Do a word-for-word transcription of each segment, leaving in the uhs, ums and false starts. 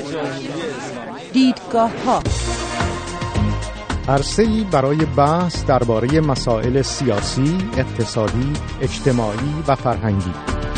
دیدگاه‌ها، عرصه‌ای برای بحث درباره مسائل سیاسی، اقتصادی، اجتماعی و فرهنگی.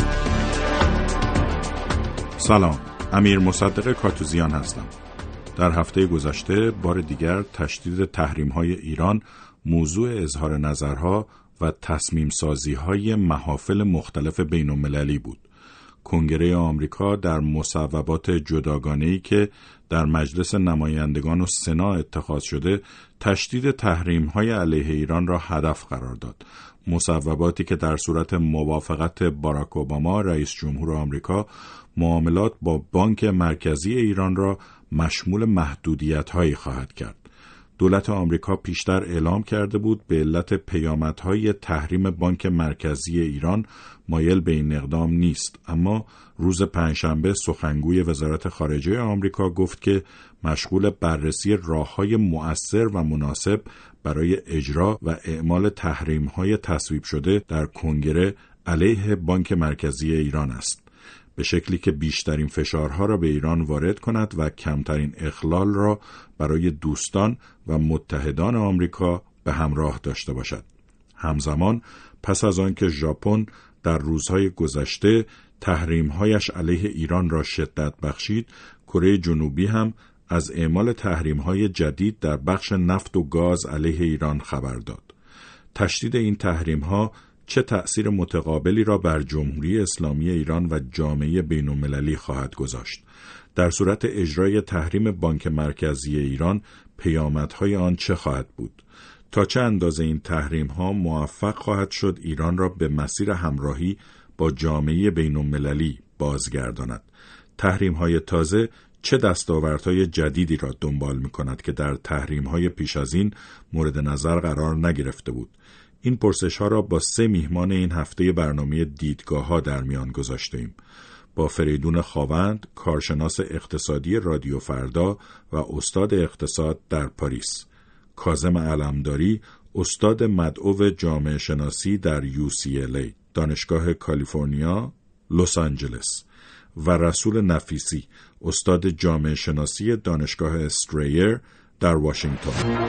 سلام، امیر مصدق کاتوزیان هستم. در هفته گذشته بار دیگر تشدید تحریم‌های ایران موضوع اظهار نظرها و تصمیم سازی‌های محافل مختلف بین‌المللی بود. کنگره آمریکا در مصوبات جداگانه‌ای که در مجلس نمایندگان و سنا اتخاذ شده، تشدید تحریم‌های علیه ایران را هدف قرار داد. مصوباتی که در صورت موافقت باراک اوباما رئیس جمهور آمریکا معاملات با بانک مرکزی ایران را مشمول محدودیت‌هایی خواهد کرد. دولت آمریکا پیشتر اعلام کرده بود به علت پیامدهای تحریم بانک مرکزی ایران مایل به این اقدام نیست، اما روز پنجشنبه سخنگوی وزارت خارجه آمریکا گفت که مشغول بررسی راه‌های مؤثر و مناسب برای اجرا و اعمال تحریم‌های تصویب شده در کنگره علیه بانک مرکزی ایران است، به شکلی که بیشترین فشارها را به ایران وارد کند و کمترین اخلال را برای دوستان و متحدان آمریکا به همراه داشته باشد. همزمان پس از آنکه ژاپن در روزهای گذشته تحریم‌هایش علیه ایران را شدت بخشید، کره جنوبی هم از اعمال تحریم‌های جدید در بخش نفت و گاز علیه ایران خبر داد. تشدید این تحریم‌ها چه تأثیر متقابلی را بر جمهوری اسلامی ایران و جامعه بین‌المللی خواهد گذاشت؟ در صورت اجرای تحریم بانک مرکزی ایران پیامدهای آن چه خواهد بود؟ تا چه اندازه این تحریم‌ها موفق خواهد شد ایران را به مسیر همراهی با جامعه بین‌المللی بازگرداند؟ تحریم‌های تازه چه دستاوردهای جدیدی را دنبال می‌کند که در تحریم‌های پیش از این مورد نظر قرار نگرفته بود؟ این پرسش‌ها را با سه میهمان این هفته برنامه دیدگاه‌ها در میان گذاشتیم. با فریدون خاوند، کارشناس اقتصادی رادیو فردا و استاد اقتصاد در پاریس، کاظم علمداری، استاد مدعو جامعه شناسی در یو سی ال ای، دانشگاه کالیفرنیا، لس آنجلس، و رسول نفیسی، استاد جامعه شناسی دانشگاه استرایر در واشنگتن.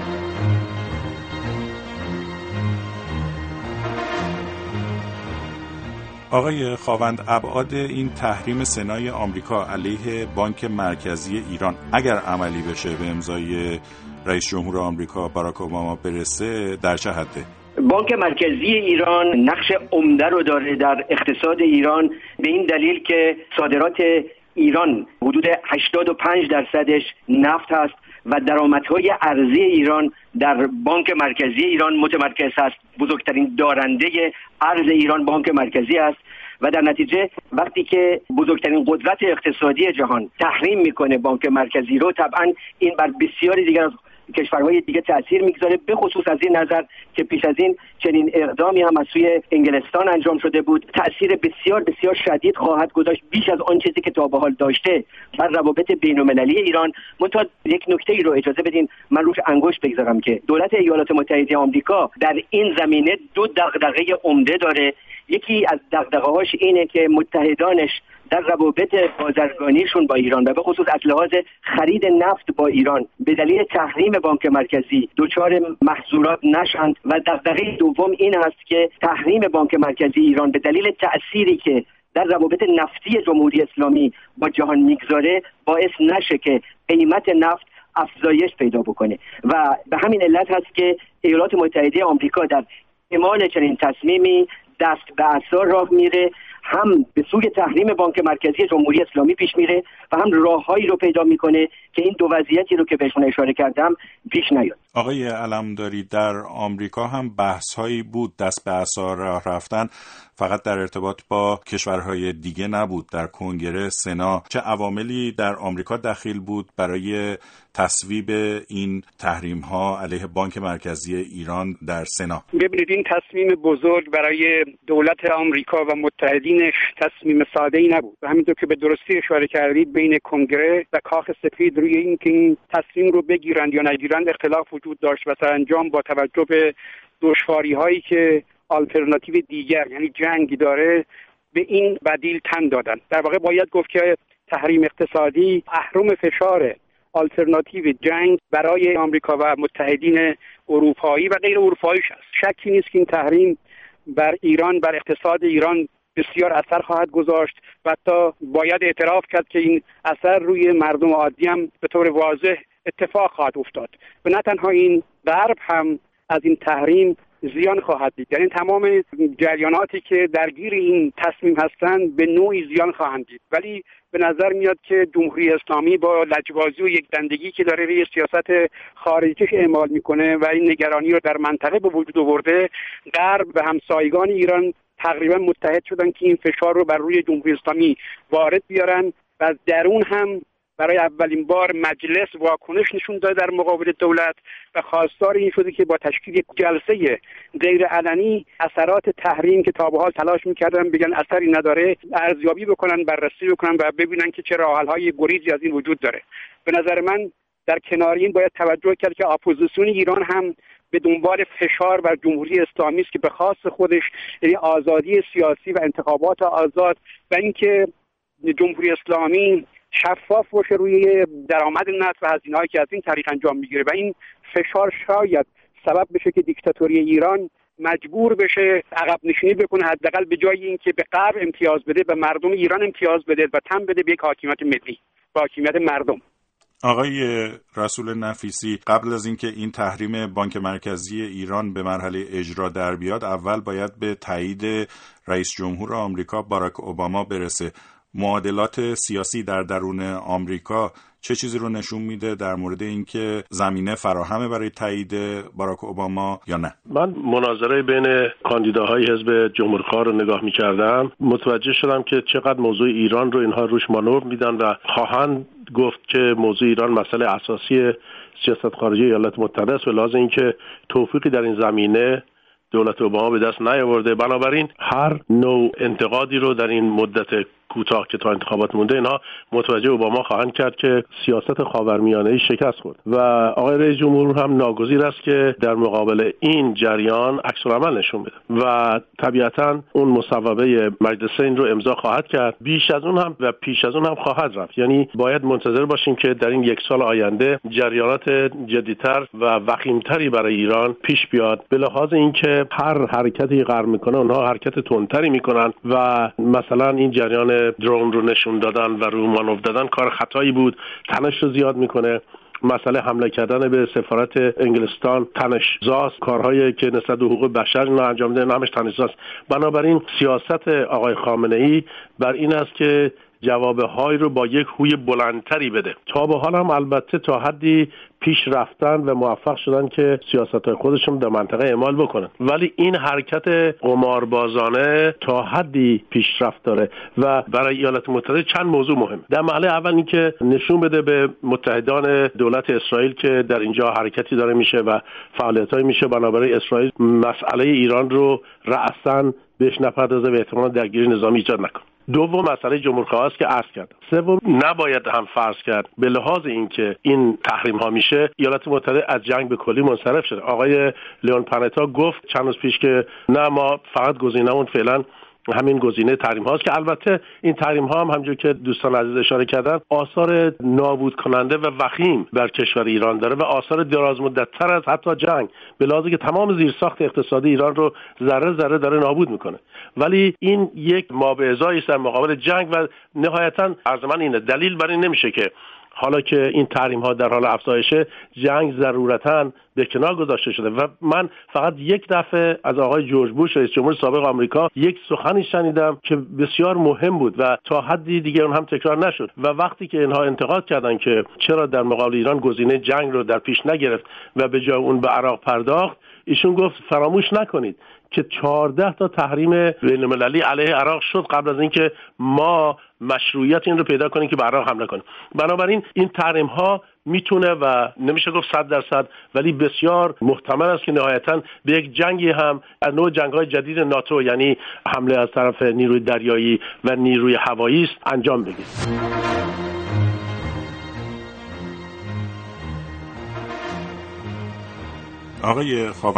آقای خاوند، ابعاد این تحریم سنای آمریکا علیه بانک مرکزی ایران اگر عملی بشه به امضای رئیس جمهور آمریکا باراک اوباما برسه در چه حده؟ بانک مرکزی ایران نقش عمده رو داره در اقتصاد ایران، به این دلیل که صادرات ایران حدود هشتاد و پنج درصدش نفت هست و درآمدهای ارزی ایران در بانک مرکزی ایران متمرکز است. بزرگترین دارنده ارز ایران بانک مرکزی است و در نتیجه وقتی که بزرگترین قدرت اقتصادی جهان تحریم میکنه بانک مرکزی رو، طبعا این بر بسیاری دیگر از کشورهای دیگه تأثیر میگذاره، به خصوص از این نظر که پیش از این چنین اقدامی هم از سوی انگلستان انجام شده بود. تأثیر بسیار بسیار شدید خواهد گذاشت، بیش از آن چیزی که تا به حال داشته، بر روابط بین‌المللی ایران. منتها یک نکته ای رو اجازه بدین من روش انگشت بگذارم که دولت ایالات متحده آمریکا در این زمینه دو دغدغه عمده داره. یکی از دغدغه‌هاش اینه که متحدانش در روابط بازرگانیشون با ایران و به خصوص از لحاظ خرید نفت با ایران به دلیل تحریم بانک مرکزی دچار محظورات نشند، و دغدغه دوم این است که تحریم بانک مرکزی ایران به دلیل تأثیری که در روابط نفتی جمهوری اسلامی با جهان میگذاره باعث نشه که قیمت نفت افزایش پیدا بکنه، و به همین علت هست که ایالات متحده آمریکا در اعمال چنین تصمیمی دست به عصا راه میره، هم به سوی تحریم بانک مرکزی جمهوری اسلامی پیش میره و هم راههایی رو پیدا میکنه که این دو وضعیتی رو که بهشون اشاره کردم پیش نیاد. آقای علمداری، در آمریکا هم بحث‌هایی بود دست به عصا راه رفتن، فقط در ارتباط با کشورهای دیگه نبود. در کنگره، سنا، چه عواملی در آمریکا دخیل بود برای تصویب این تحریم‌ها علیه بانک مرکزی ایران در سنا؟ ببینید، این تصمیم بزرگ برای دولت آمریکا و متحدینش تصمیم ساده‌ای نبود و همینطور که به درستی اشاره کردید بین کنگره و کاخ سفید روی این که این تصمیم رو بگیرند یا نگیرند اختلاف وجود داشت و سرانجام با توجه به دشواری‌هایی که آلترناتیو دیگر یعنی جنگی داره به این بدیل تن دادن. در واقع باید گفت که تحریم اقتصادی اهرم فشار آلترناتیو جنگ برای آمریکا و متحدین اروپایی و غیر اروپاییش است. شکی نیست که این تحریم بر ایران، بر اقتصاد ایران بسیار اثر خواهد گذاشت و حتی باید اعتراف کرد که این اثر روی مردم عادی هم به طور واضح اتفاق خواهد افتاد. و نه تنها این، غرب هم از این تحریم زیان خواهد دید. یعنی تمام جریاناتی که درگیر این تصمیم هستند به نوعی زیان خواهند دید. ولی به نظر میاد که جمهوری اسلامی با لجبازی و یکدندگی که داره روی سیاست خارجیش اعمال میکنه و این نگرانی رو در منطقه به وجود آورده، غرب و همسایگان ایران تقریبا متحد شدن که این فشار رو بر روی جمهوری اسلامی وارد بیارن و از درون هم برای اولین بار مجلس واکنش نشون داده در مقابل دولت و خواستار این شده که با تشکیل یک جلسه غیر علنی اثرات تحریم که تا به حال تلاش می‌کردن بگن اثری نداره ارزیابی بکنن، بررسی بکنن و ببینن که چه راه‌حل‌های گریزی از این وجود داره. به نظر من در کنار این باید توجه کرد که اپوزیسیون ایران هم به دنبال فشار بر جمهوری اسلامی است که به خاص خودش، یعنی آزادی سیاسی و انتخابات آزاد و اینکه جمهوری اسلامی شفاف باشه روی درآمد نفت و هزینه‌هایی که از این طریق انجام میگیره و این فشار شاید سبب بشه که دیکتاتوری ایران مجبور بشه عقب نشینی بکنه، حداقل به جای اینکه به غرب امتیاز بده به مردم ایران امتیاز بده و تن بده به یک حاکمیت ملی، به حاکمیت مردم. آقای رسول نفیسی، قبل از اینکه این تحریم بانک مرکزی ایران به مرحله اجرا در بیاد، اول باید به تایید رئیس جمهور آمریکا باراک اوباما برسه. معادلات سیاسی در درون آمریکا چه چیزی رو نشون میده در مورد اینکه زمینه فراهمه برای تایید باراک اوباما یا نه؟ من مناظره بین کاندیداهای حزب جمهورخواه رو نگاه میکردم، متوجه شدم که چقدر موضوع ایران رو اینها روش مانور میدن و خواهند گفت که موضوع ایران مسئله اساسی سیاست خارجی ایالات متحده است و لازم این که توفیقی در این زمینه دولت اوباما به دست نیاورده. بنابراین هر نوع انتقادی رو در این مدت کوتاه که تا انتخابات مونده اینها متوجه اوباما خواهند کرد که سیاست خاورمیانه‌ای شکست خورد و آقای رئیس جمهور هم ناگزیر است که در مقابل این جریان عکس‌العمل نشون بده و طبیعتاً اون مصوبه مجلسین رو امضا خواهد کرد. بیش از اون هم و پیش از اون هم خواهد رفت. یعنی باید منتظر باشیم که در این یک سال آینده جریانات جدیدتر و وخیمتری برای ایران پیش بیاد، به لحاظ اینکه هر حرکتی غرب میکنه اونها حرکت تندتری میکنن و مثلا این جریان درون رو نشون دادن و رو مانور دادن کار خطایی بود، تنش رو زیاد میکنه. مسئله حمله کردن به سفارت انگلستان تنش‌زاست، کارهایی که نسبت به حقوق بشر اینا انجام میدن همش تنش‌زاست. بنابراین سیاست آقای خامنه‌ای بر این است که جوابهای رو با یک هوی بلندتری بده. تا به حال هم البته تا حدی پیش رفتن و موفق شدن که سیاست‌های خودشون در منطقه اعمال بکنن، ولی این حرکت قماربازانه تا حدی پیشرفت داره و برای ایالات متحده چند موضوع مهم. در مرحله اول این که نشون بده به متحدان دولت اسرائیل که در اینجا حرکتی داره میشه و فعالیتایی میشه، بنابراین اسرائیل مسئله ایران رو رأساً بهش نپردازه و احتمالاً درگیری نظامی ایجاد نکنه. دوم مسئله جمهورخواه است که عرض کردم. سوم نباید هم فرض کرد به لحاظ اینکه این تحریم ها میشه ایالات متحده از جنگ به کلی منصرف شده. آقای لیون پانتا گفت چند روز پیش که نه، ما فقط گزینه‌مون فعلا همین گزینه تحریم هاست که البته این تحریم ها هم همونجور که دوستان عزیز اشاره کردن آثار نابود کننده و وخیم بر کشور ایران داره و آثار دراز مدت تر از حتی جنگ، به لحاظی که تمام زیرساخت اقتصادی ایران رو ذره ذره داره نابود میکنه. ولی این یک مابعضایی است در مقابل جنگ و نهایتا عرض من اینه دلیل بر این نمیشه که حالا که این تحریم ها در حال افزایشه جنگ ضرورتاً به کنار گذاشته شده. و من فقط یک دفعه از آقای جورج بوش رئیس جمهور سابق آمریکا یک سخنی شنیدم که بسیار مهم بود و تا حدی دیگه اون هم تکرار نشد و وقتی که اینها انتقاد کردن که چرا در مقابل ایران گزینه جنگ رو در پیش نگرفت و به جای اون به عراق پرداخت، ایشون گفت فراموش نکنید که چهارده تا تحریم بین‌المللی علیه عراق شد قبل از اینکه ما مشروعیت این رو پیدا کنیم که به عراق حمله کنیم. بنابراین این تحریم ها میتونه و نمیشه گفت صد درصد ولی بسیار محتمل است که نهایتاً به یک جنگی هم از نوع جنگ‌های جدید ناتو، یعنی حمله از طرف نیروی دریایی و نیروی هوایی است، انجام بگیره. آقای خاوند،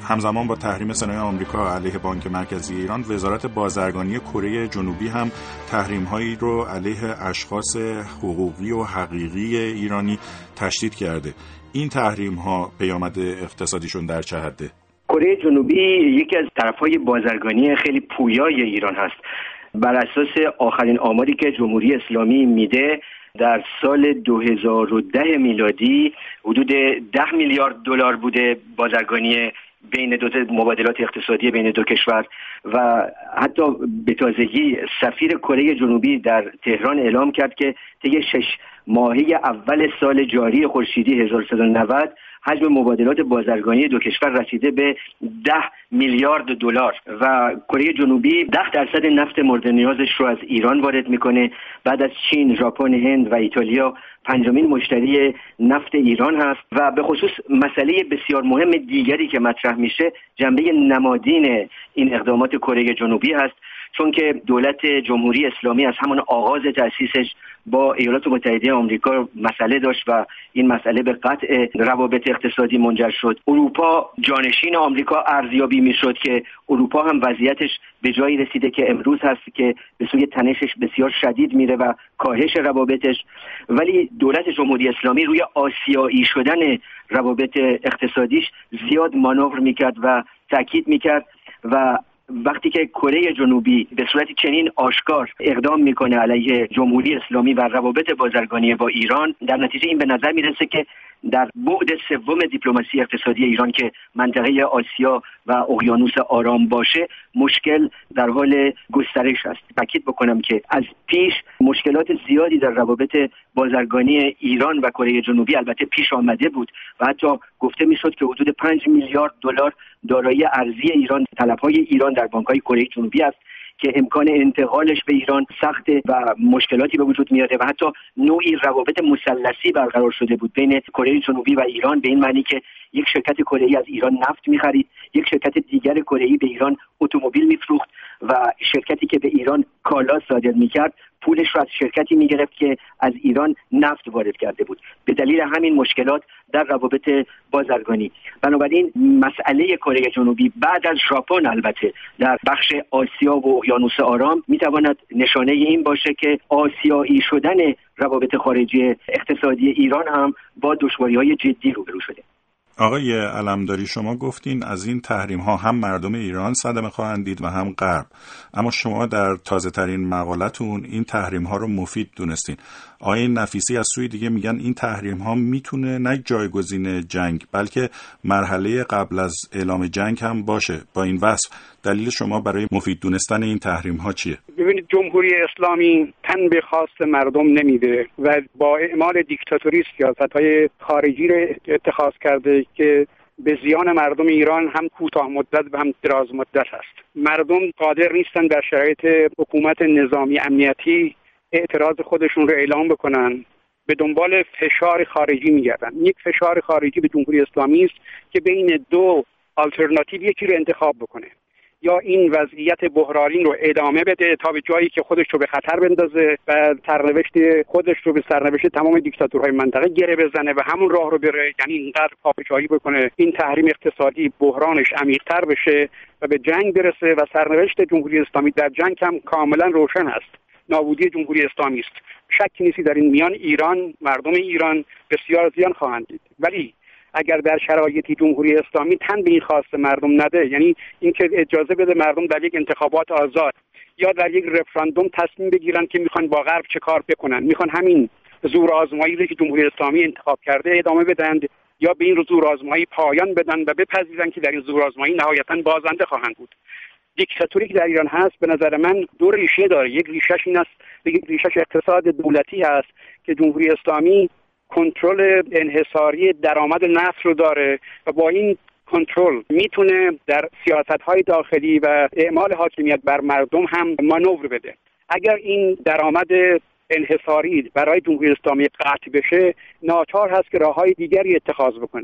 همزمان با تحریم صنایع آمریکا علیه بانک مرکزی ایران، وزارت بازرگانی کره جنوبی هم تحریم‌هایی رو علیه اشخاص حقوقی و حقیقی ایرانی تشدید کرده. این تحریم‌ها پیامد اقتصادیشون در چه حده؟ کره جنوبی یکی از طرف‌های بازرگانی خیلی پویای ایران هست. بر اساس آخرین آماری که جمهوری اسلامی میده، در سال دو هزار و ده میلادی حدود ده میلیارد دلار بوده بازرگانی بین دو مبادلات اقتصادی بین دو کشور و حتی به تازگی سفیر کره جنوبی در تهران اعلام کرد که طی شش ماهه اول سال جاری خورشیدی هزار و سیصد و نود حجم مبادلات بازرگانی دو کشور رسیده به ده میلیارد دلار و کره جنوبی ده درصد نفت مورد نیازش رو از ایران وارد میکنه. بعد از چین، ژاپن، هند و ایتالیا پنجمین مشتری نفت ایران هست و به خصوص مسئله بسیار مهم دیگری که مطرح میشه جنبه نمادین این اقدامات کره جنوبی هست، چون که دولت جمهوری اسلامی از همان آغاز تأسیسش با ایالات متحده آمریکا مسئله داشت و این مسئله به قطع روابط اقتصادی منجر شد. اروپا جانشین آمریکا ارزیابی میشد که اروپا هم وضعیتش به جایی رسیده که امروز هست که به سوی تنشش بسیار شدید میره و کاهش روابطش، ولی دولت جمهوری اسلامی روی آسیایی شدن روابط اقتصادیش زیاد مانور میکرد و تاکید میکرد و وقتی که کره جنوبی به صورت چنین آشکار اقدام میکنه علیه جمهوری اسلامی و روابط بازرگانی با ایران، در نتیجه این به نظر میرسه که در بعد سوم دیپلماسی اقتصادی ایران که منطقه آسیا و اقیانوس آرام باشه، مشکل در حال گسترش است. تاکید بکنم که از پیش مشکلات زیادی در روابط بازرگانی ایران و کره جنوبی البته پیش آمده بود و حتی گفته میشد که حدود پنج میلیارد دلار دارایی ارزی ایران، طلب‌های ایران در بانک‌های کره جنوبی است که امکان انتقالش به ایران سخته و مشکلاتی به وجود میاره و حتی نوعی روابط مثلثی برقرار شده بود بین کره جنوبی و ایران، به این معنی که یک شرکت کره‌ای از ایران نفت می‌خرید، یک شرکت دیگر کره‌ای به ایران اتومبیل می‌فروخت و شرکتی که به ایران کالا صادر می‌کرد پولش رو از شرکتی می‌گرفت که از ایران نفت وارد کرده بود. به دلیل همین مشکلات در روابط بازرگانی، بنابراین مسئله کره جنوبی بعد از ژاپن البته در بخش آسیا و اقیانوس آرام می‌تواند نشانه این باشه که آسیایی شدن روابط خارجی اقتصادی ایران هم با دشواری‌های جدی روبرو شده. آقای علمداری، شما گفتین از این تحریم ها هم مردم ایران صدمه خواهند دید و هم غرب، اما شما در تازه ترین مقالتون این تحریم ها رو مفید دونستین. آقای نفیسی از سوی دیگه میگن این تحریم ها میتونه نه جایگزین جنگ بلکه مرحله قبل از اعلام جنگ هم باشه. با این وصف دلیل شما برای مفید دونستن این تحریم ها چیه؟ ببینید، جمهوری اسلامی تن به خواست مردم نمیده و با اعمال دیکتاتوری سیاست‌های خارجی رو اتخاذ کرده که به زیان مردم ایران هم کوتاه مدت و هم دراز مدت است. مردم قادر نیستن در شرایط حکومت نظامی امنیتی اعتراض خودشون رو اعلام بکنن، به دنبال فشار خارجی میگردن. یک فشار خارجی به جمهوری اسلامی است که بین دو آلترناتیو یکی رو انتخاب بکنه، یا این وضعیت بحرانی رو ادامه بده تا به جایی که خودش رو به خطر بندازه و سرنوشت خودش رو به سرنوشت تمام دیکتاتورهای منطقه گره بزنه و همون راه رو بره، یعنی اینقدر پافشاری بکنه این تحریم اقتصادی بحرانش عمیق‌تر بشه و به جنگ برسه و سرنوشت جمهوری اسلامی در جنگ هم کاملا روشن است. نابودی جمهوری اسلامی است. شکی نیستی در این میان ایران، مردم ایران بسیار زیان خواهند دید. ولی اگر در شرایطی جمهوری اسلامی تن به این خواست مردم نده، یعنی اینکه اجازه بده مردم در یک انتخابات آزاد یا در یک رفراندوم تصمیم بگیرن که میخوان با غرب چه کار بکنن، میخوان همین زور آزمایی که جمهوری اسلامی انتخاب کرده ادامه بدن یا به این زور آزمایی پایان بدن و بپذیرن که در این زور آزمایی نهایتاً بازنده خواهند بود. دیکتاتوری که در ایران هست به نظر من دو ریشه داره. یک ریشش این است، یک ریشش اقتصاد دولتی هست که جمهوری اسلامی کنترل انحصاری درآمد نفت رو داره و با این کنترل میتونه در سیاست‌های داخلی و اعمال حاکمیت بر مردم هم مانور بده. اگر این درآمد انحصاری برای جمهوری اسلامی قطع بشه، ناچار هست که راه‌های دیگری اتخاذ بکنه.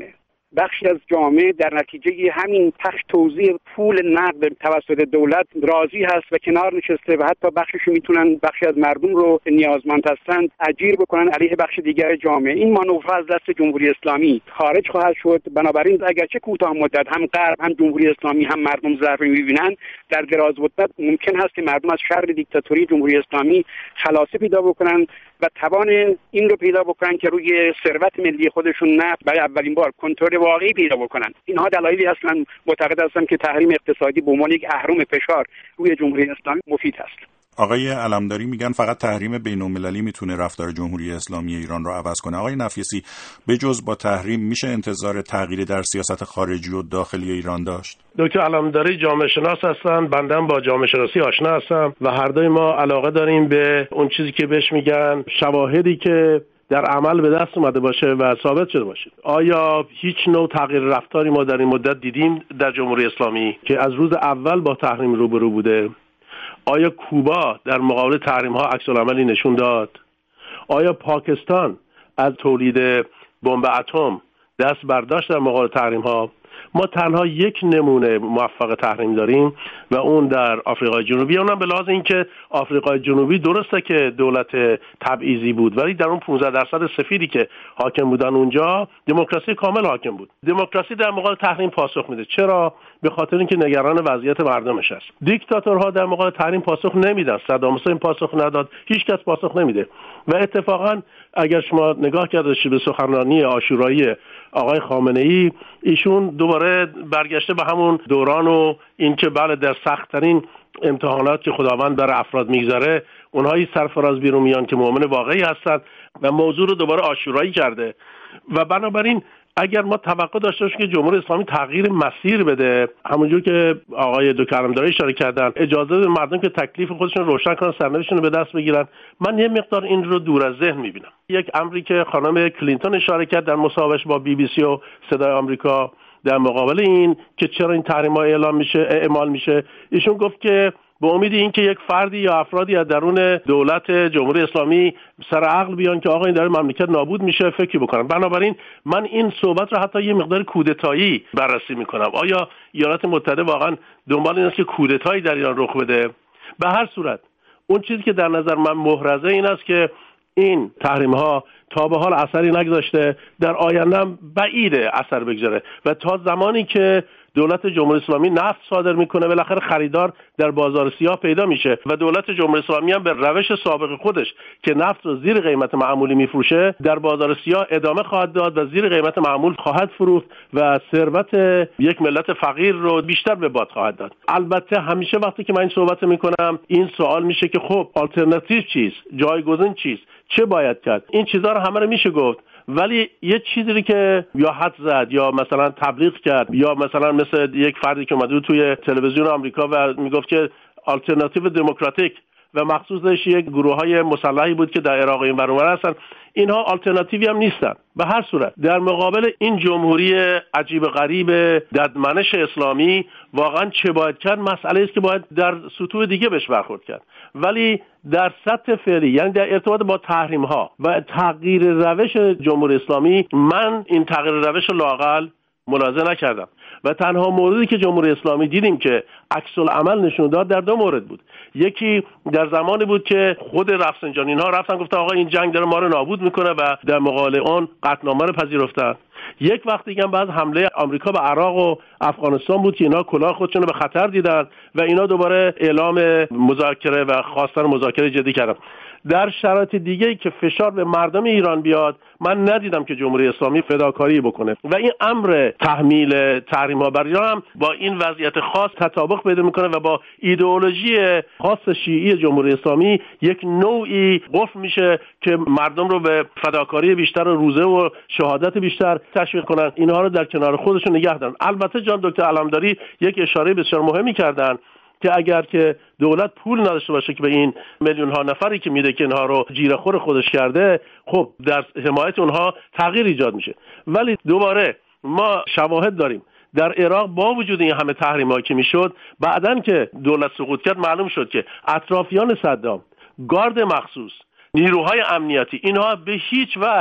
بخشی از جامعه در نتیجه همین پخش توزیع پول نقد توسط دولت راضی هست و کنار نشسته و حتی بخشش میتونن بخشی از مردم رو نیازمند هستند اجیر بکنن علیه بخش دیگر جامعه. این مانور از دست جمهوری اسلامی خارج خواهد شد. بنابراین اگرچه کوتاه مدت هم غرب هم جمهوری اسلامی هم مردم ضرر می‌بینن، در دراز مدت ممکن هست که مردم از شر دیکتاتوری جمهوری اسلامی خلاصی پیدا بکنن و توان این رو پیدا بکنن که روی ثروت ملی خودشون نفت برای اولین بار کنترل واقعی پیدا بکنن. اینها دلایلی هستن معتقد هستم که تحریم اقتصادی به عنوان یک اهرم فشار روی جمهوری اسلامی مفید است. آقای علمداری میگن فقط تحریم بین‌المللی میتونه رفتار جمهوری اسلامی ایران رو عوض کنه. آقای نفیسی، به جز با تحریم میشه انتظار تغییری در سیاست خارجی و داخلی ایران داشت؟ دکتر علمداری جامعه شناس هستن، بنده هم با جامعه شناسی آشنا هستم و هر دوی ما علاقه داریم به اون چیزی که بهش میگن شواهدی که در عمل به دست اومده باشه و ثابت شده باشه. آیا هیچ نوع تغییر رفتاری ما در این مدت دیدیم در جمهوری اسلامی که از روز اول با تحریم روبرو بوده؟ آیا کوبا در مقابل تحریم ها عکس العملی نشون داد؟ آیا پاکستان از تولید بمب اتم دست برداشت در مقابل تحریم ها؟ ما تنها یک نمونه موفق تحریم داریم و اون در آفریقای جنوبی. اونم به لحاظ اینکه آفریقای جنوبی درسته که دولت تبعیضی بود، ولی در اون پانزده درصد سفیدی که حاکم بودن اونجا دموکراسی کامل حاکم بود. دموکراسی در مقابل تحریم پاسخ میده. چرا؟ به خاطر اینکه نگران وضعیت مردمش است. دیکتاتورها در مقابل تحریم پاسخ نمیدن. صدام حسین پاسخ نداد، هیچ کس پاسخ نمیده. و اتفاقا اگر شما نگاه کرده باشید به سخنرانی عاشورایی آقای خامنه‌ای، ایشون دوباره برگشته به همون دوران و اینکه بله در سخت‌ترین امتحانات که خداوند بر افراد میگذاره اونهایی سرفراز بیرون میان که مؤمن واقعی هستند و موضوع رو دوباره عاشورایی کرده. و بنابراین اگر ما توقع داشته باشیم که جمهوری اسلامی تغییر مسیر بده، همونجور که آقای دکتر علمداری اشاره کردن، اجازه بده مردم که تکلیف خودشون روشن کنن، سرنوشتشون رو به دست بگیرن، من یه مقدار این رو دور از ذهن میبینم. یک امری که خانم کلینتون اشاره کرد در مصاحبهش با بی بی سی و صدای آمریکا در مقابل این که چرا این تحریم‌ها اعلام میشه اعمال میشه، ایشون گفت که به امید این که یک فردی یا افرادی از درون دولت جمهوری اسلامی سر عقل بیان که آقا این داره مملکت نابود میشه فکری بکنن. بنابراین من این صحبت رو حتی یه مقدار کودتایی بررسی میکنم. آیا ایالات متحده واقعا دنبال این است که کودتایی در ایران رخ بده؟ به هر صورت اون چیزی که در نظر من محرزه این است که این تحریم ها تا به حال اثری نگذاشته، در آینده هم بعیده اثر بگذاره و تا زمانی که دولت جمهوری اسلامی نفت صادر میکنه بالاخره خریدار در بازار سیاه پیدا میشه و دولت جمهوری اسلامی هم به روش سابق خودش که نفت رو زیر قیمت معمولی میفروشه در بازار سیاه ادامه خواهد داد و زیر قیمت معمول خواهد فروخت و ثروت یک ملت فقیر رو بیشتر به باد خواهد داد. البته همیشه وقتی که من این صحبت میکنم این سوال میشه که خب آلترناتیو چیست؟ جایگزین چیست؟ چه باید کرد؟ این چیزها رو همه رو میشه گفت، ولی یه چیزی که یا حد زد یا مثلا تبلیغ کرد یا مثلا مثل یک فردی که اومده توی تلویزیون آمریکا و میگفت که آلترناتیو دموکراتیک و مخصوصش یک گروه‌های مسلحی بود که در عراق این ور اونور هستن، اینها آلترناتیوی هم نیستن. به هر صورت در مقابل این جمهوری عجیب غریب ددمنش اسلامی واقعا چه باید کرد مسئله است که باید در سطوح دیگه بهش برخورد کرد، ولی در سطح فعلی یعنی در ارتباط با تحریم ها و تغییر روش جمهوری اسلامی من این تغییر روش لااقل ملاحظه نکردم و تنها موردی که جمهوری اسلامی دیدیم که عکس العمل نشون داد در دو مورد بود. یکی در زمانی بود که خود رفسنجانی‌ها رفتن گفتن آقا این جنگ داره ما رو نابود میکنه و در مقابل اون قطعنامه رو پذیرفتن. یک وقت دیگه هم بعد حمله آمریکا به عراق و افغانستان بود که اینا کلاه خودشون رو به خطر دیدن و اینا دوباره اعلام مذاکره و خواستن مذاکره جدی کردن. در شرایط دیگه‌ای که فشار به مردم ایران بیاد من ندیدم که جمهوری اسلامی فداکاری بکنه و این امر تحمیل تحریم‌ها بر ایران هم با این وضعیت خاص تطابق پیدا میکنه و با ایدئولوژی خاص شیعی جمهوری اسلامی یک نوعی قفل میشه که مردم رو به فداکاری بیشتر و روزه و شهادت بیشتر تشویق کنن، اینها رو در کنار خودشون نگه دارن. البته جان دکتر علمداری یک اشاره بسیار مهمی کردن که اگر که دولت پول نداشته باشه که به این میلیون ها نفری که میده که اینها رو جیره‌خور خودش کرده، خب در حمایت اونها تغییر ایجاد میشه. ولی دوباره ما شواهد داریم در عراق با وجود این همه تحریم‌ها که میشد، بعدن که دولت سقوط کرد معلوم شد که اطرافیان صدام، گارد مخصوص، نیروهای امنیتی، اینها به هیچ وجه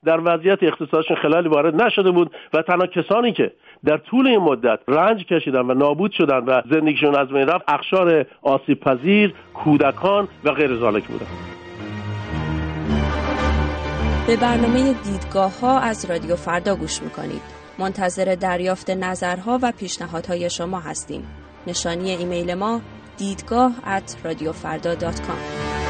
در وضعیت اقتصادشون خلالی وارد نشده بود و تنها کسانی که در طول این مدت رنج کشیدن و نابود شدن و زندگیشون از بین رفت اقشار آسیب پذیر، کودکان و غیر ذالک بودند. به برنامه دیدگاه ها از رادیو فردا گوش میکنید. منتظر دریافت نظرها و پیشنهادهای شما هستیم. نشانی ایمیل ما دیدگاه ات رادیو فردا دات کام.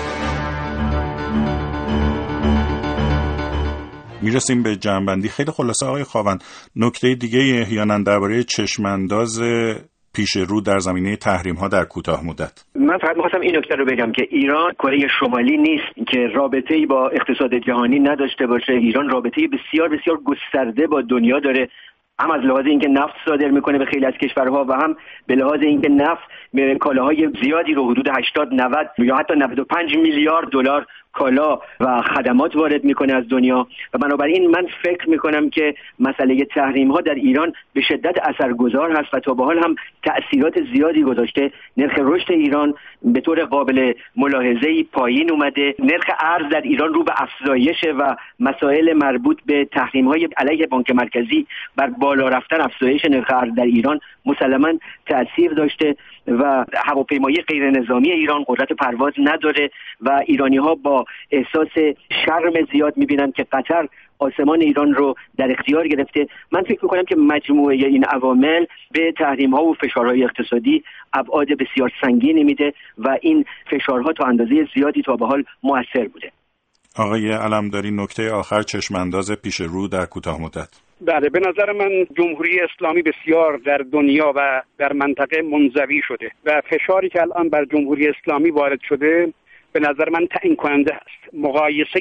میرسیم به جمع‌بندی. خیلی خلاصه آقای خاوند، نکته دیگه احیانا درباره چشمانداز پیش رو در زمینه تحریم ها در کوتاه مدت. من فقط می‌خواستم این نکته رو بگم که ایران کره شمالی نیست که رابطه‌ای با اقتصاد جهانی نداشته باشه. ایران رابطه‌ای بسیار بسیار گسترده با دنیا داره، هم از لحاظ اینکه نفت صادر میکنه به خیلی از کشورها و هم به لحاظ اینکه نفت به کالاهای زیادی رو حدود هشتاد نود یا حتی نود و پنج میلیارد دلار کالا و خدمات وارد میکنه از دنیا و بنابراین من فکر میکنم که مسئله تحریم ها در ایران به شدت اثرگذار هست و تا به حال هم تأثیرات زیادی گذاشته. نرخ رشد ایران به طور قابل ملاحظه‌ای پایین اومده، نرخ ارز در ایران رو به افزایشه و مسائل مربوط به تحریم های علیه بانک مرکزی بر بالا رفتن افزایش نرخ ارز در ایران مسلماً تأثیر داشته و هواپیمایی غیر نظامی ایران قدرت پرواز نداره و ایرانی‌ها با احساس شرم زیاد می‌بینن که قطر آسمان ایران رو در اختیار گرفته. من فکر می‌کنم که مجموعه این عوامل به تحریم‌ها و فشارهای اقتصادی ابعاد بسیار سنگینی میده و این فشارها تا اندازه زیادی تا به حال مؤثر بوده. آقای علمداری، نکته آخر چشمانداز پیش رو در کوتاه مدت. بله، به نظر من جمهوری اسلامی بسیار در دنیا و در منطقه منزوی شده و فشاری که الان بر جمهوری اسلامی وارد شده به نظر من تعیین کننده است. مقایسه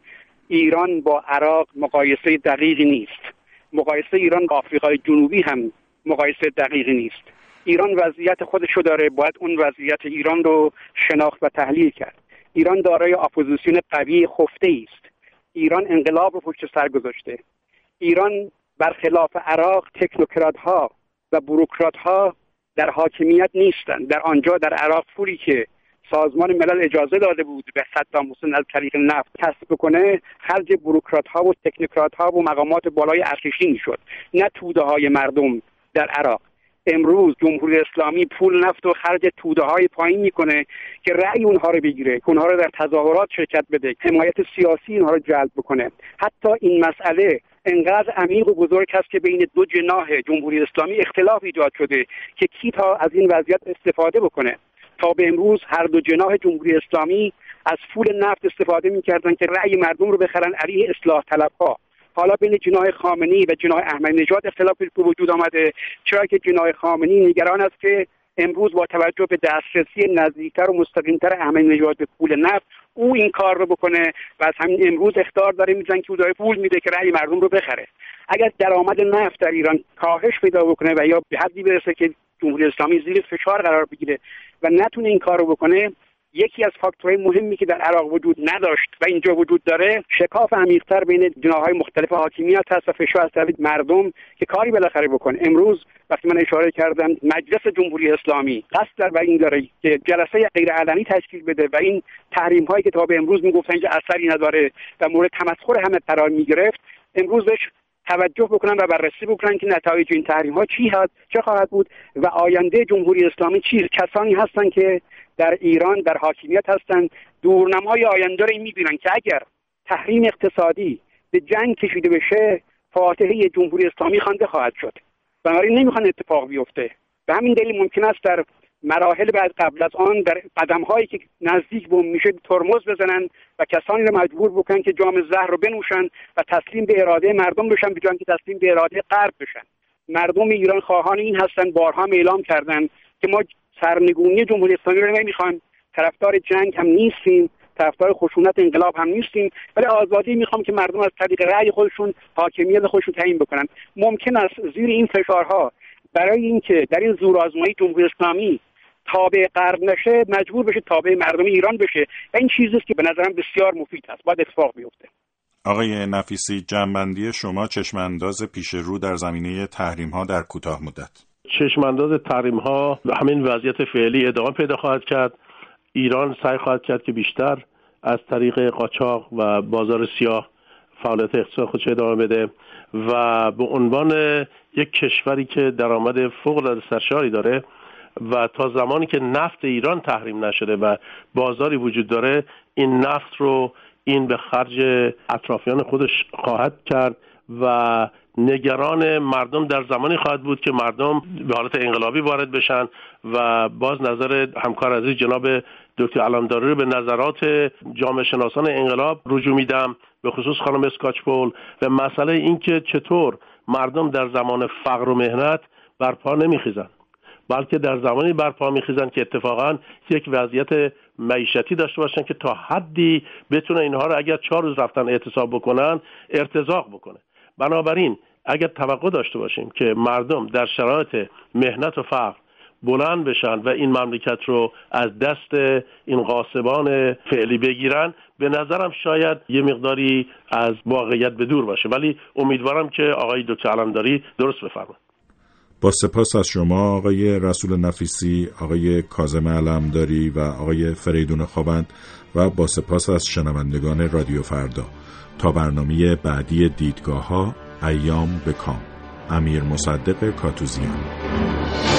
ایران با عراق مقایسه دقیقی نیست. مقایسه ایران با آفریقای جنوبی هم مقایسه دقیقی نیست. ایران وضعیت خودشو داره، باید اون وضعیت ایران رو شناخت و تحلیل کرد. ایران دارای اپوزیسیون قوی خفته است. ایران انقلاب رو پشت سر گذاشته. ایران برخلاف عراق تکنوکرات ها و بوروکرات ها در حاکمیت نیستند. در آنجا در عراق پولی که سازمان ملل اجازه داده بود به صدام حسین از طریق نفت کسب کنه خرج بوروکرات ها و تکنوکرات ها و مقامات بالای ارتشی میشد، نه توده های مردم در عراق. امروز جمهوری اسلامی پول نفت و خرج توده های پایین میکنه که رأی اونها رو بگیره، اونها رو در تظاهرات شرکت بده، حمایت سیاسی اونها رو جلب بکنه. حتی این مسئله انقدر عمیق و بزرگ است که بین دو جناح جمهوری اسلامی اختلاف ایجاد شده که کی تا از این وضعیت استفاده بکنه. تا به امروز هر دو جناح جمهوری اسلامی از پول نفت استفاده می‌کردند که رأی مردم رو بخرن علیه اصلاح طلب‌ها. حالا بین جناح خامنه‌ای و جناح احمدی نژاد اختلافی به وجود آمده، چرا که جناح خامنه‌ای نگران است که امروز با توجه به دسترسی نزدیکتر و مستقیمتر احمدی نژاد به پول نفت او این کار رو بکنه و از همین امروز اخطار داره میزنه که او داره پول میده که رأی مردم رو بخره. اگر درآمد نفت در ایران کاهش پیدا بکنه و یا به حدی برسه که جمهوری اسلامی زیر فشار قرار بگیره و نتونه این کار رو بکنه، یکی از فاکتورهای مهمی که در عراق وجود نداشت و اینجا وجود داره شکاف عمیق‌تر بین جناح‌های مختلف حاکمیت هست و فشار از طرف مردم که کاری بالاخره بکنه. امروز وقتی من اشاره کردم مجلس جمهوری اسلامی قصد در این داره که جلسه غیر علنی تشکیل بده و این تحریم‌هایی که تا به امروز میگفتن که اثری نداره و مورد تمسخر همه قرار میگرفت، امروز بهش توجه بکنن و بررسی بکنن که نتایج این تحریم‌ها چی هست، چه خواهد بود و آینده جمهوری اسلامی چی. کسانی هستن که در ایران در حاکمیت هستند، دورنمای آینده رو این می‌بینن که اگر تحریم اقتصادی به جنگ کشیده بشه فاتحه جمهوری اسلامی خوانده خواهد شد. بنابراین نمیخوان اتفاق بیفته. به همین دلیل ممکن است در مراحل بعد قبل از آن در قدم‌هایی که نزدیک به میشه ترمز بزنن و کسانی رو مجبور بکنن که جام زهر رو بنوشن و تسلیم به اراده مردم بشن به جای اینکه تسلیم به اراده غرب بشن. مردم ایران خواهان این هستن، بارها اعلام کردن که ما سرنگونی جمهوری اسلامی رو نمیخوایم، طرفدار جنگ هم نیستیم، طرفدار خشونت انقلاب هم نیستیم، ولی آزادی میخوام که مردم از طریق رأی خودشون حاکمیت خودشون تعیین بکنن. ممکن است زیر این فشارها برای اینکه در این زورآزمایی جمهوری اسلامی تابع غرب نشه مجبور بشه تابع مردم ایران بشه و این چیزی است که به نظرم بسیار مفید است، باید اتفاق بیفته. آقای نفیسی، جنبندی شما چشمانداز پیش رو در زمینه تحریم ها در کوتاه مدت. چشمانداز تحریم ها همین وضعیت فعلی ادامه پیدا خواهد کرد. ایران سعی خواهد کرد که بیشتر از طریق قاچاق و بازار سیاه فعالیت اقتصادی خودش ادامه بده و به عنوان یک کشوری که درآمد فوق‌العاده سرشاری داره و تا زمانی که نفت ایران تحریم نشده و بازاری وجود داره، این نفت رو این به خرج اطرافیان خودش خواهد کرد و نگران مردم در زمانی خواهد بود که مردم به حالت انقلابی وارد بشن و باز نظر همکار عزیز جناب دکتر علمداری رو به نظرات جامعه شناسان انقلاب رجوع میدم، به خصوص خانم اسکاچپول، و مسئله این که چطور مردم در زمان فقر و مهنت برپا نمیخیزن، بلکه در زمانی برپا میخیزن که اتفاقا یک وضعیت معیشتی داشته باشن که تا حدی بتونه اینها رو اگر چهار روز رفتن اعتصاب بکنن ارتزاق بکنه. بنابراین اگر توقع داشته باشیم که مردم در شرایط مهنت و فقر بلند بشن و این مملکت رو از دست این غاصبان فعلی بگیرن، به نظرم شاید یه مقداری از واقعیت به دور باشه، ولی امیدوارم که آقای دکتر علمداری درست بفرمایند. با سپاس از شما آقای رسول نفیسی، آقای کاظم علمداری و آقای فریدون خوابند و با سپاس از شنوندگان رادیو فردا. تا برنامه بعدی دیدگاه ها، ایام به کام. امیر مصدق کاتوزیان.